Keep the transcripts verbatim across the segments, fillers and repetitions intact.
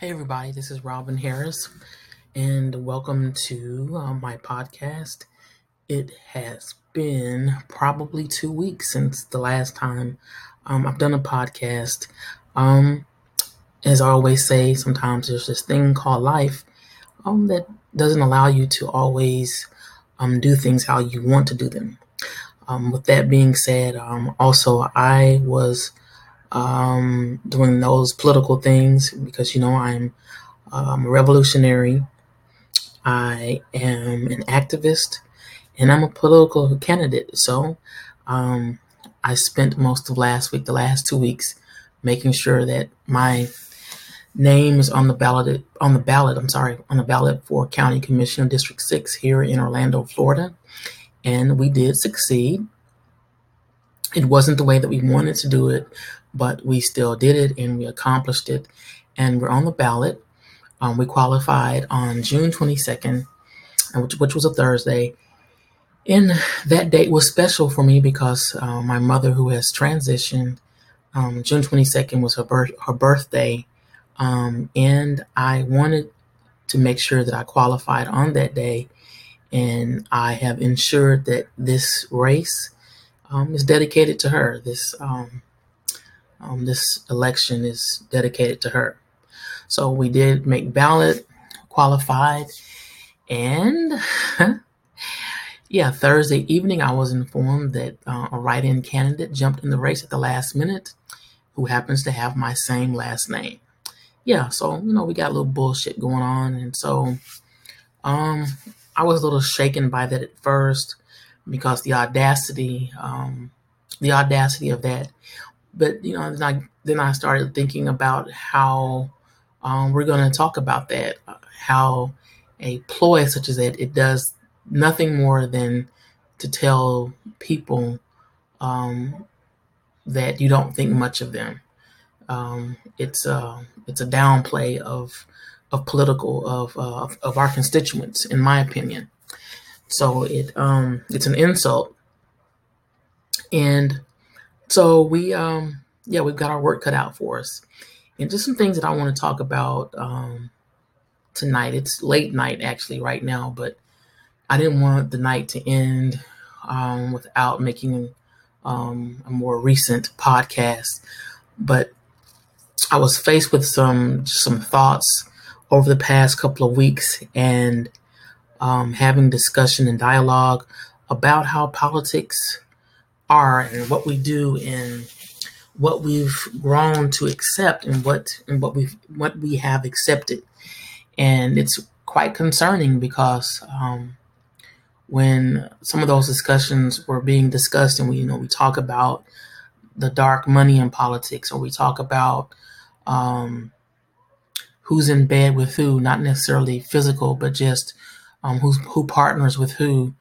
Hey, everybody, this is Robin Harris, and welcome to uh, my podcast. It has been probably two weeks since the last time um, I've done a podcast. Um, as I always say, sometimes there's this thing called life um, that doesn't allow you to always um, do things how you want to do them. Um, with that being said, um, also, I was um, doing those political things because, you know, I'm I'm a revolutionary. I am an activist, and I'm a political candidate. So, um, I spent most of last week, the last two weeks, making sure that my name is on the ballot. On the ballot, I'm sorry, on the ballot for County Commissioner District Six here in Orlando, Florida, and we did succeed. It wasn't the way that we wanted to do it, but we still did it, and we accomplished it, and we're on the ballot. Um, we qualified on June twenty-second, which, which was a Thursday. And that date was special for me because uh, my mother, who has transitioned, um, June twenty-second was her birth, her birthday. Um, and I wanted to make sure that I qualified on that day. And I have ensured that this race um, is dedicated to her. This, um, um, this election is dedicated to her. So we did make ballot, qualified, and yeah, Thursday evening I was informed that uh, a write-in candidate jumped in the race at the last minute who happens to have my same last name. Yeah, so, you know, we got a little bullshit going on, and so um, I was a little shaken by that at first because the audacity, um, the audacity of that. But, you know, then I, then I started thinking about how Um, we're going to talk about that, uh, how a ploy such as that, it does nothing more than to tell people um, that you don't think much of them. Um, it's a it's a downplay of of political of uh, of our constituents, in my opinion. So it um, it's an insult, and so we um, yeah we've got our work cut out for us, and just some things that I want to talk about. Um, tonight. It's late night actually right now, but I didn't want the night to end um, without making um, a more recent podcast. But I was faced with some some thoughts over the past couple of weeks and um, having discussion and dialogue about how politics are and what we do and what we've grown to accept and what and what we what we have accepted. And it's quite concerning because um, when some of those discussions were being discussed, and we, you know, we talk about the dark money in politics, or we talk about um, who's in bed with who, not necessarily physical, but just um, who's, who partners with who.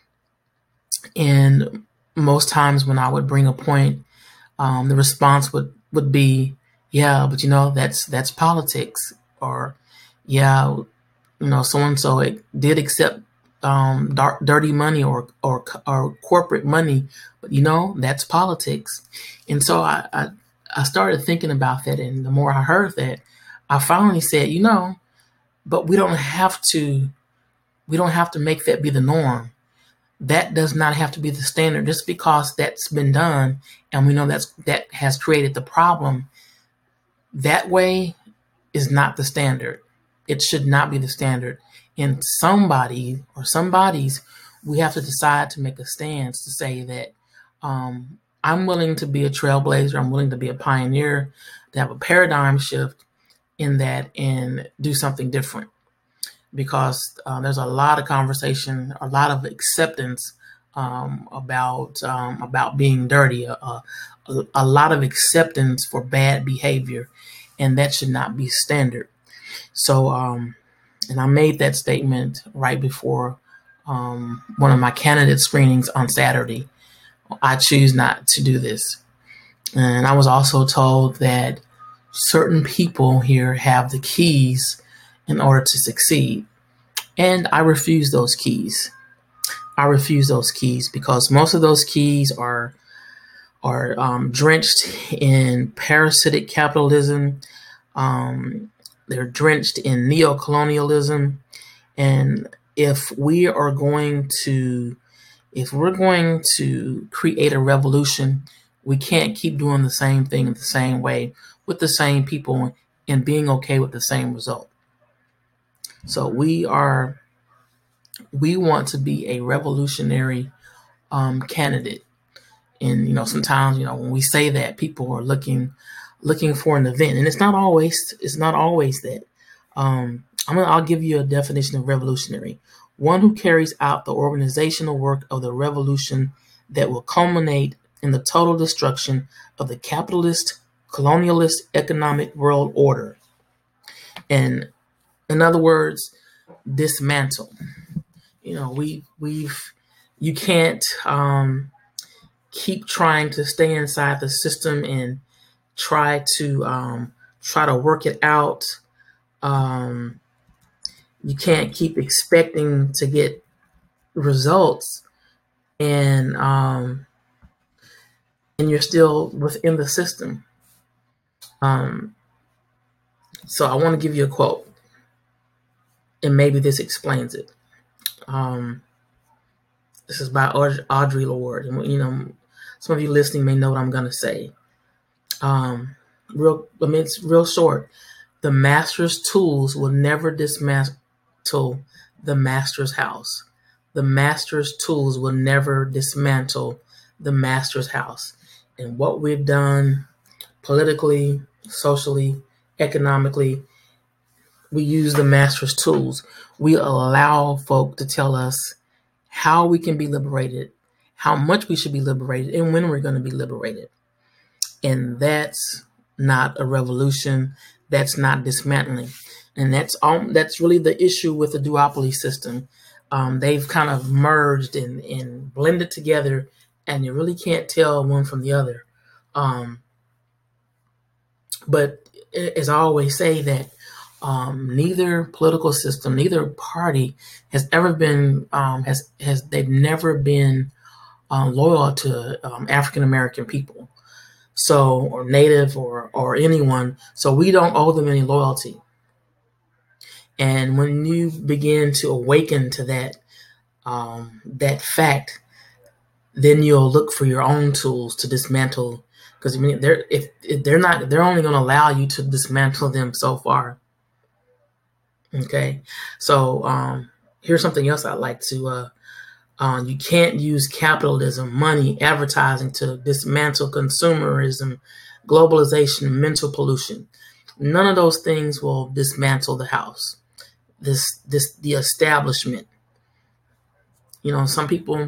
And most times when I would bring a point, um, the response would, would be, yeah, but you know, that's that's politics, or yeah, you know, so and so it did accept um, dark, dirty money or, or or corporate money, but you know, that's politics. And so I, I I started thinking about that, and the more I heard that, I finally said, you know, but we don't have to we don't have to make that be the norm. That does not have to be the standard. Just because that's been done, and we know that's that has created the problem, that way is not the standard. It should not be the standard. And somebody or somebody's, we have to decide to make a stance to say that um, I'm willing to be a trailblazer. I'm willing to be a pioneer, to have a paradigm shift in that and do something different. Because uh, there's a lot of conversation, a lot of acceptance um, about um, about being dirty, a, a, a lot of acceptance for bad behavior, and that should not be standard. So, um, and I made that statement right before um, one of my candidate screenings on Saturday. I choose not to do this. And I was also told that certain people here have the keys in order to succeed. And I refuse those keys. I refuse those keys because most of those keys are are um, drenched in parasitic capitalism, um, they're drenched in neocolonialism. And if we are going to, if we're going to create a revolution, we can't keep doing the same thing the same way with the same people and being okay with the same result. So we are, we want to be a revolutionary um, candidate. And, you know, sometimes, you know, when we say that, people are looking, looking for an event, and it's not always, it's not always that. Um, I'm gonna, I'll give you a definition of revolutionary: one who carries out the organizational work of the revolution that will culminate in the total destruction of the capitalist, colonialist economic world order. And in other words, dismantle. You know, we we've you can't um, keep trying to stay inside the system and try to um, try to work it out. Um, you can't keep expecting to get results, and um, and you're still within the system. Um, so I want to give you a quote, and maybe this explains it. Um, this is by Audre Lorde, and you know, some of you listening may know what I'm going to say. Um, real, I mean, it's real short. The master's tools will never dismantle the master's house. The master's tools will never dismantle the master's house. And what we've done politically, socially, economically, we use the master's tools. We allow folk to tell us how we can be liberated, how much we should be liberated, and when we're going to be liberated. And that's not a revolution. That's not dismantling. And that's um, that's really the issue with the duopoly system. Um, they've kind of merged and, and blended together, and you really can't tell one from the other. Um, but as I always say, that um, neither political system, neither party has ever been, um, has, has they've never been um, loyal to um, African American people. So, or Native or, or anyone. So we don't owe them any loyalty. And when you begin to awaken to that, um, that fact, then you'll look for your own tools to dismantle. Because I mean, they're if, if they're not, they're only going to allow you to dismantle them so far. Okay, so um, here's something else I'd like to. Uh, uh, you can't use capitalism, money, advertising to dismantle consumerism, globalization, mental pollution. None of those things will dismantle the house. This, this, the establishment. You know, some people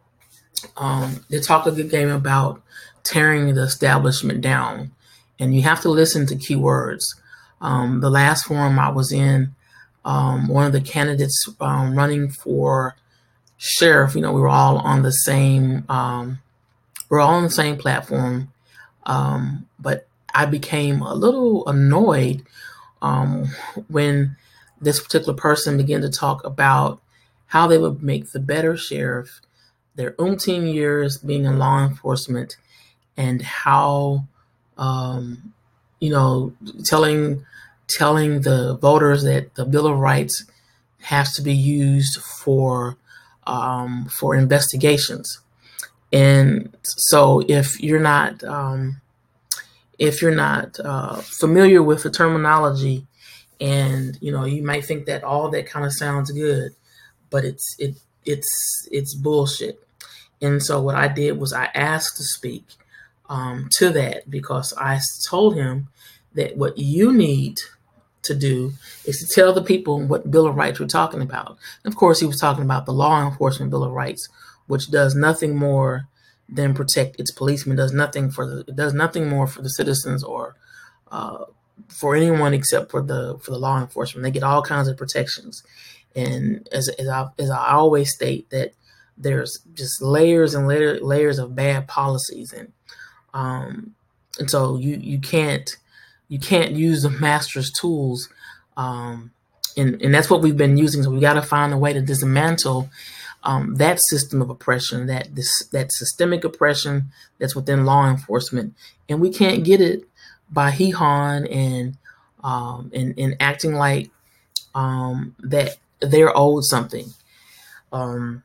um, they talk a good game about tearing the establishment down, and you have to listen to keywords. Um, the last forum I was in, um, one of the candidates um, running for sheriff, you know, we were all on the same, um, we're all on the same platform, um, but I became a little annoyed um, when this particular person began to talk about how they would make the better sheriff, their umpteen years being in law enforcement, and how, um, you know, telling telling the voters that the Bill of Rights has to be used for um, for investigations. And so, if you're not um, if you're not uh, familiar with the terminology, and you know, you might think that all that kind of sounds good, but it's it it's it's bullshit. And so what I did was I asked to speak um, to that, because I told him that what you need to do is to tell the people what Bill of Rights we're talking about. And of course, he was talking about the Law Enforcement Bill of Rights, which does nothing more than protect its policemen. Does nothing for the it does nothing more for the citizens or uh, for anyone except for the for the law enforcement. They get all kinds of protections. And as as I as I always state, that there's just layers and layer, layers of bad policies, and um, and so you you can't you can't use the master's tools, um, and and that's what we've been using. So we got to find a way to dismantle um, that system of oppression, that this that systemic oppression that's within law enforcement, and we can't get it by hee-hawing and um, and, and acting like um, that they're owed something. Um,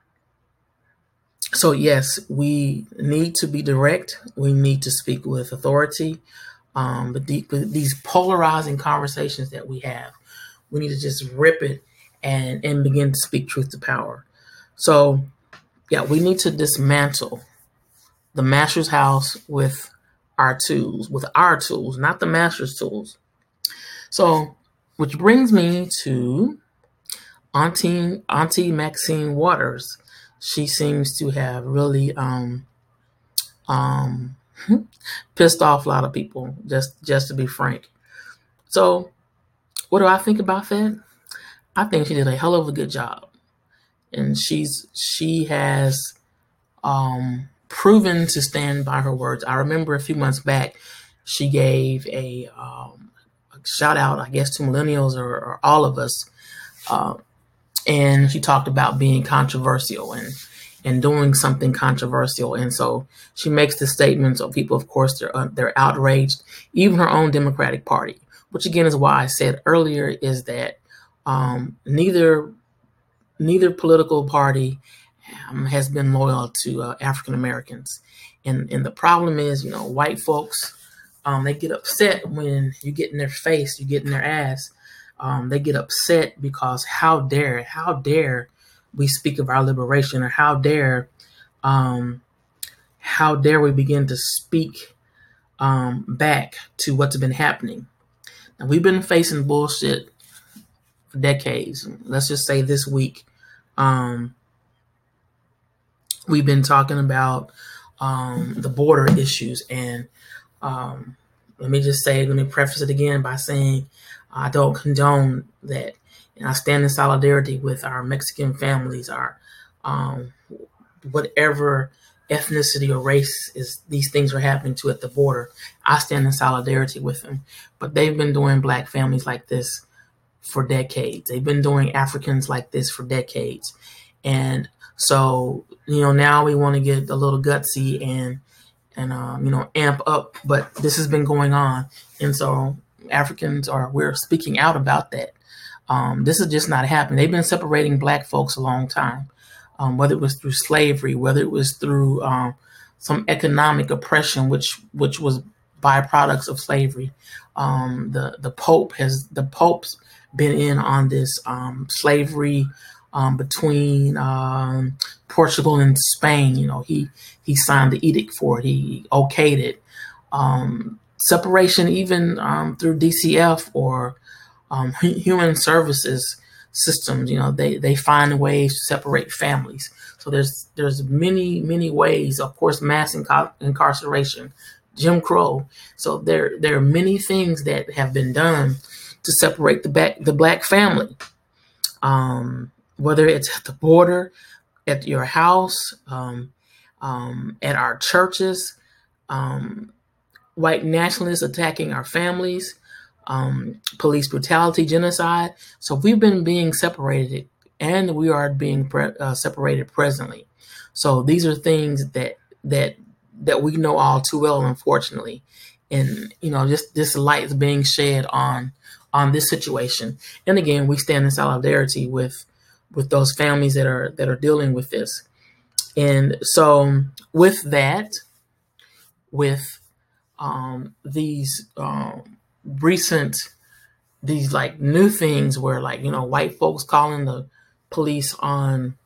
so yes, we need to be direct. We need to speak with authority. Um, but, the, but these polarizing conversations that we have, we need to just rip it and, and begin to speak truth to power. So yeah, we need to dismantle the master's house with our tools, with our tools, not the master's tools. So, which brings me to Auntie Auntie Maxine Waters. She seems to have really um, um, pissed off a lot of people, just just to be frank. So, what do I think about that? I think she did a hell of a good job, and she's she has um, proven to stand by her words. I remember a few months back, she gave a, um, a shout out, I guess, to millennials or, or all of us, uh, and she talked about being controversial and and doing something controversial. And so she makes the statement. So people, of course, they're uh, they're outraged. Even her own Democratic Party, which again is why I said earlier, is that um, neither neither political party um, has been loyal to uh, African Americans. And and the problem is, you know, white folks, um, they get upset when you get in their face, you get in their ass. Um, they get upset because how dare, how dare we speak of our liberation, or how dare, um, how dare we begin to speak um, back to what's been happening. Now, we've been facing bullshit for decades. Let's just say this week, um, we've been talking about um, the border issues. And um, let me just say, let me preface it again by saying I don't condone that. And I stand in solidarity with our Mexican families, our um, whatever ethnicity or race is these things are happening to at the border. I stand in solidarity with them. But they've been doing Black families like this for decades. They've been doing Africans like this for decades. And so, you know, now we want to get a little gutsy and, and um, you know, amp up. But this has been going on. And so Africans are, we're speaking out about that. Um, this is just not happening. They've been separating Black folks a long time, um, whether it was through slavery, whether it was through um, some economic oppression, which which was byproducts of slavery. Um, the the Pope has the Pope's been in on this um, slavery um, between um, Portugal and Spain. You know, he he signed the edict for it. He okayed it. Um, separation even um, through D C F or Um, human services systems, you know, they, they find ways to separate families. So there's there's many, many ways, of course, mass inca- incarceration, Jim Crow. So there there are many things that have been done to separate the back, the Black family, um, whether it's at the border, at your house, um, um, at our churches, um, white nationalists attacking our families, um, police brutality, genocide. So we've been being separated, and we are being pre- uh, separated presently. So these are things that that that we know all too well, unfortunately. And you know, just this light is being shed on on this situation. And again, we stand in solidarity with with those families that are that are dealing with this. And so with that, with um, these um, recent, these like new things where like, you know, white folks calling the police on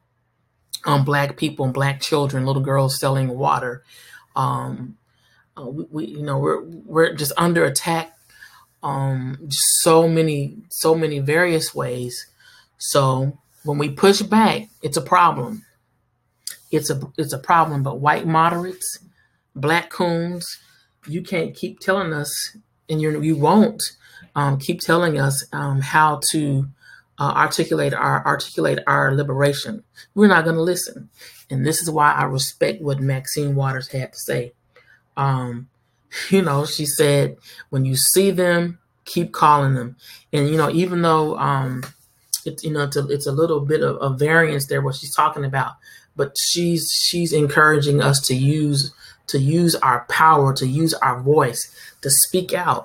on Black people and Black children, little girls selling water. Um, uh, we, we, you know, we're we're just under attack. Um, so many, so many various ways. So when we push back, it's a problem. It's a it's a problem. But white moderates, Black coons, you can't keep telling us, and you you won't um, keep telling us um, how to uh, articulate our articulate our liberation. We're not going to listen, and this is why I respect what Maxine Waters had to say. Um, you know, she said, "When you see them, keep calling them." And you know, even though um, it's you know it's a, it's a little bit of a variance there what she's talking about, but she's she's encouraging us to use. to use our power, to use our voice, to speak out.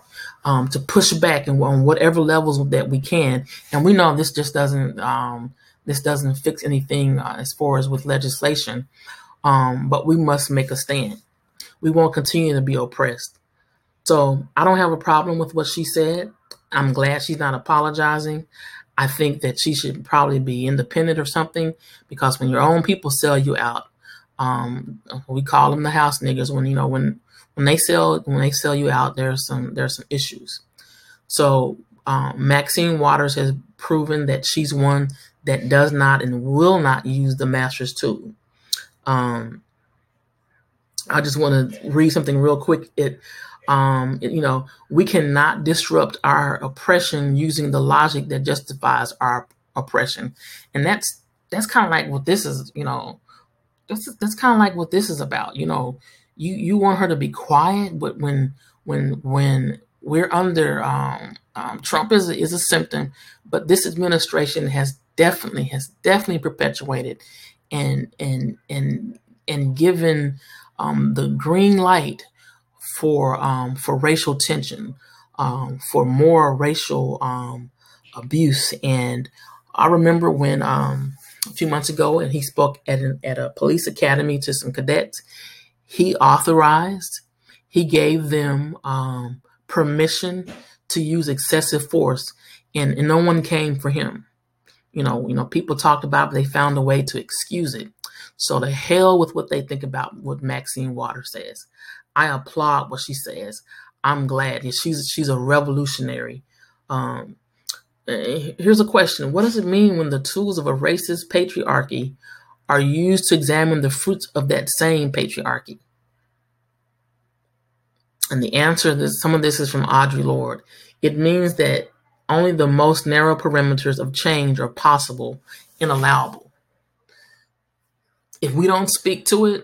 um, to push back and on whatever levels that we can. And we know this just doesn't um, this doesn't fix anything uh, as far as with legislation, um, but we must make a stand. We won't continue to be oppressed. So I don't have a problem with what she said. I'm glad she's not apologizing. I think that she should probably be independent or something, because when your own people sell you out, um, we call them the house niggas. When you know when when they sell when they sell you out, there's some there's some issues. So um, Maxine Waters has proven that she's one that does not and will not use the master's tool. Um, I just want to read something real quick. It, um, it, you know, we cannot disrupt our oppression using the logic that justifies our oppression, and that's that's kind of like what this is. You know, that's that's kind of like what this is about. You know, you you want her to be quiet, but when when when we're under um, um, Trump is a, is a symptom, but this administration has definitely has definitely perpetuated and and and and given um, the green light for um, for racial tension, um, for more racial um, abuse. And I remember when um, a few months ago, and he spoke at an, at a police academy to some cadets. He authorized, he gave them um, permission to use excessive force, and, and no one came for him. You know, you know, people talked about it, but they found a way to excuse it. So to hell with what they think about what Maxine Waters says. I applaud what she says. I'm glad. She's she's a revolutionary. Um, here's a question. What does it mean when the tools of a racist patriarchy are used to examine the fruits of that same patriarchy? And the answer, this, some of this is from Audre Lorde. It means that only the most narrow perimeters of change are possible and allowable. If we don't speak to it,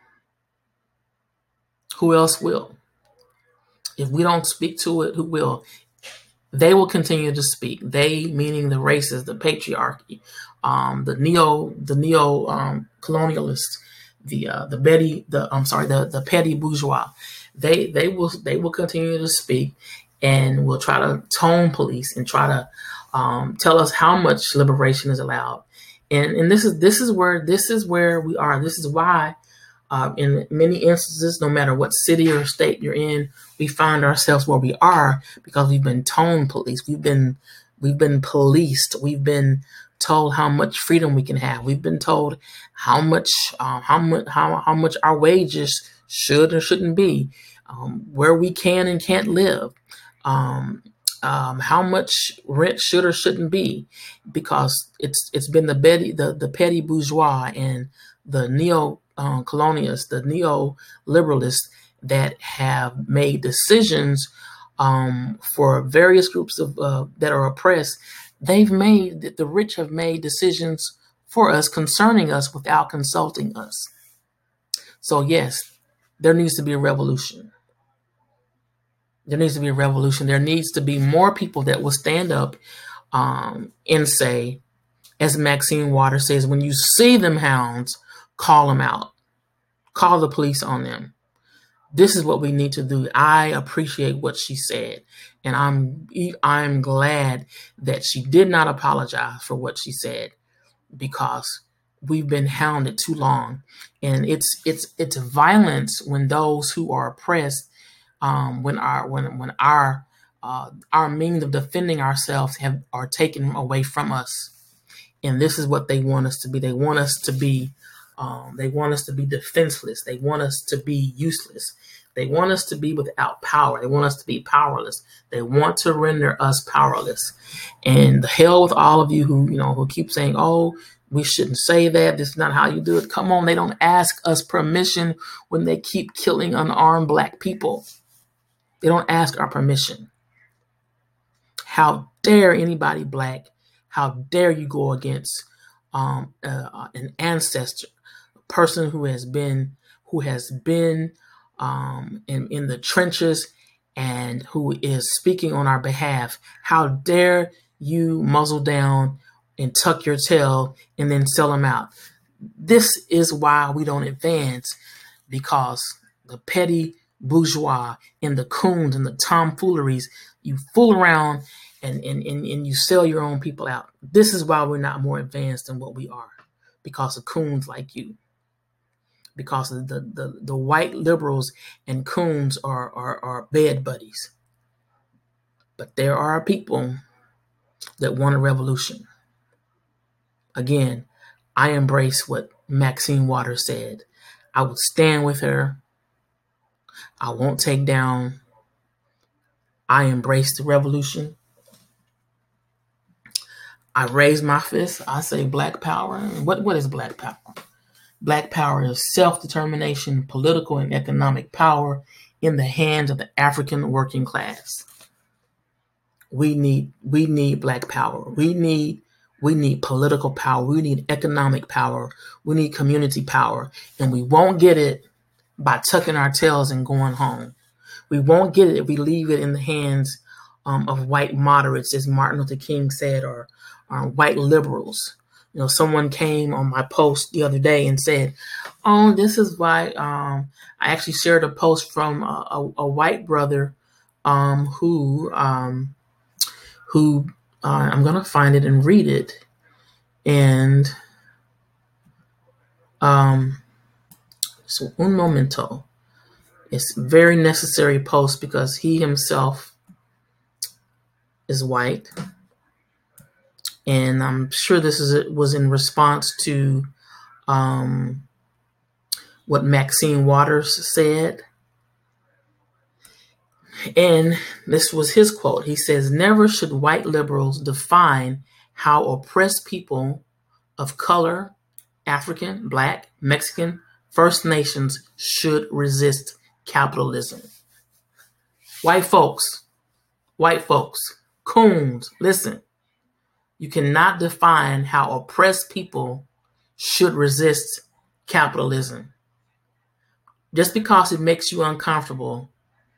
who else will? If we don't speak to it, who will? They will continue to speak. They, meaning the racists, the patriarchy, um, the neo, the neo um, colonialists, the uh, the Betty, the I'm sorry, the the petty bourgeois. They they will they will continue to speak, and will try to tone police and try to um, tell us how much liberation is allowed. And and this is this is where this is where we are. This is why. Uh, in many instances, no matter what city or state you're in, we find ourselves where we are because we've been tone police. We've been we've been policed. We've been told how much freedom we can have. We've been told how much uh, how much how how much our wages should or shouldn't be, um, where we can and can't live, um, um, how much rent should or shouldn't be, because it's it's been the petty the the petty bourgeois and the neo Um, colonialists, the neo-liberalists that have made decisions um, for various groups of uh, that are oppressed. They've made that the rich have made decisions for us concerning us without consulting us. So yes, there needs to be a revolution. There needs to be a revolution. There needs to be more people that will stand up um, and say, as Maxine Waters says, when you see them hounds, call them out. Call the police on them. This is what we need to do. I appreciate what she said, and I'm I'm glad that she did not apologize for what she said, because we've been hounded too long, and it's it's it's violence when those who are oppressed, um, when our when when our uh, our means of defending ourselves have are taken away from us. And this is what they want us to be. They want us to be, um, they want us to be defenseless. They want us to be useless. They want us to be without power. They want us to be powerless. They want to render us powerless. And the hell with all of you who, you know, who keep saying, oh, we shouldn't say that. This is not how you do it. Come on. They don't ask us permission when they keep killing unarmed black people. They don't ask our permission. How dare anybody black? How dare you go against um, uh, an ancestor, a person who has been who has been um, in, in the trenches and who is speaking on our behalf? How dare you muzzle down and tuck your tail and then sell them out? This is why we don't advance, because the petty bourgeois and the coons and the tomfooleries. You fool around and, and, and, and you sell your own people out. This is why we're not more advanced than what we are, because of coons like you. Because of the, the, the white liberals and coons are, are, are bed buddies. But there are people that want a revolution. Again, I embrace what Maxine Waters said. I would stand with her. I won't take down. I embrace the revolution. I raise my fist. I say Black power. What, what is Black power? Black power is self-determination, political and economic power in the hands of the African working class. We need we need Black power. We need we need political power. We need economic power. We need community power. And we won't get it by tucking our tails and going home. We won't get it if we leave it in the hands um, of white moderates, as Martin Luther King said, or, or white liberals. You know, someone came on my post the other day and said, oh, this is why um, I actually shared a post from a, a, a white brother um, who, um, who uh, I'm going to find it and read it. And um, so un momento. It's a very necessary post because he himself is white. And I'm sure this is was in response to um, what Maxine Waters said. And this was his quote. He says, never should white liberals define how oppressed people of color, African, Black, Mexican, First Nations should resist capitalism. White folks, white folks, coons, listen. You cannot define how oppressed people should resist capitalism. Just because it makes you uncomfortable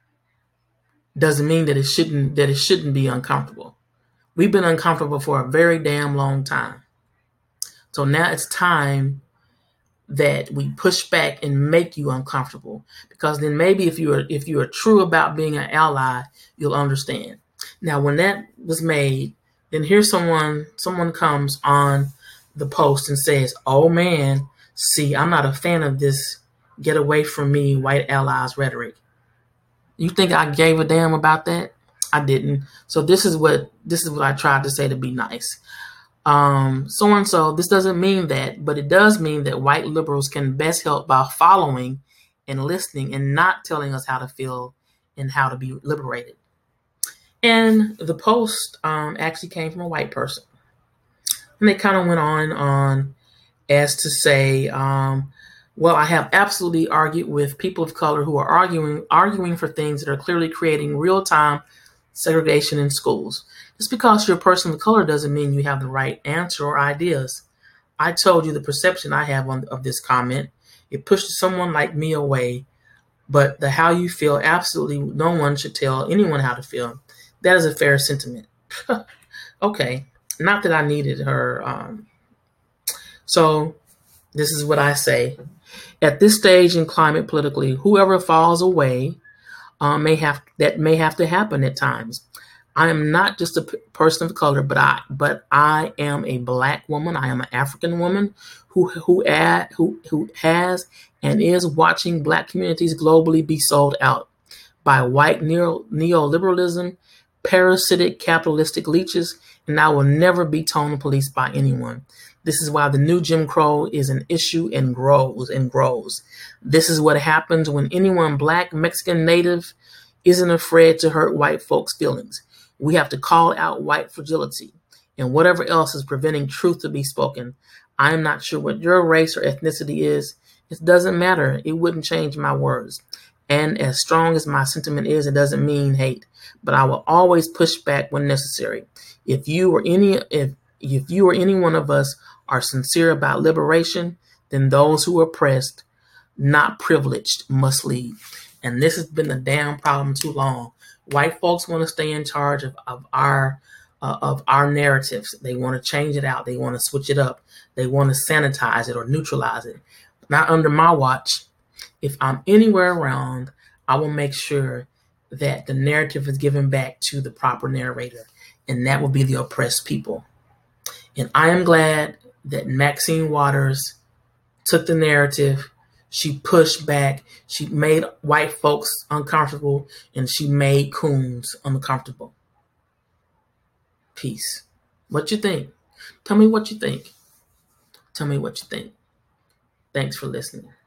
doesn't mean that it shouldn't that it shouldn't be uncomfortable. We've been uncomfortable for a very damn long time. So now it's time that we push back and make you uncomfortable, because then maybe if you are if you are true about being an ally, you'll understand. Now, when that was made, then here's someone someone comes on the post and says, oh man, see, I'm not a fan of this get away from me white allies rhetoric. You think I gave a damn about that? I didn't. So this is what this is what I tried to say to be nice. Um, so and so, this doesn't mean that, but it does mean that white liberals can best help by following and listening and not telling us how to feel and how to be liberated. And the post um, actually came from a white person. And they kind of went on on as to say, um, well, I have absolutely argued with people of color who are arguing arguing for things that are clearly creating real-time segregation in schools. Just because you're a person of color doesn't mean you have the right answer or ideas. I told you the perception I have on, of this comment. It pushes someone like me away, but the how you feel, absolutely no one should tell anyone how to feel. That is a fair sentiment. Okay, not that I needed her. Um, so this is what I say. At this stage in climate politically, whoever falls away uh, may have that may have to happen at times. I am not just a p- person of color, but I but I am a Black woman. I am an African woman who who ad, who who has and is watching Black communities globally be sold out by white neo neoliberalism, parasitic capitalistic leeches, and I will never be tone policed by anyone. This is why the new Jim Crow is an issue and grows and grows. This is what happens when anyone Black, Mexican, Native isn't afraid to hurt white folks' feelings. We have to call out white fragility and whatever else is preventing truth to be spoken. I am not sure what your race or ethnicity is. It doesn't matter. It wouldn't change my words. And as strong as my sentiment is, it doesn't mean hate. But I will always push back when necessary. If you or any if if you or any one of us are sincere about liberation, then those who are oppressed, not privileged, must lead. And this has been the damn problem too long. White folks want to stay in charge of, of our uh, of our narratives. They want to change it out. They want to switch it up. They want to sanitize it or neutralize it. Not under my watch. If I'm anywhere around, I will make sure that the narrative is given back to the proper narrator, and that will be the oppressed people. And I am glad that Maxine Waters took the narrative. She pushed back. She made white folks uncomfortable, and she made coons uncomfortable. Peace. What you think? Tell me what you think. Tell me what you think. Thanks for listening.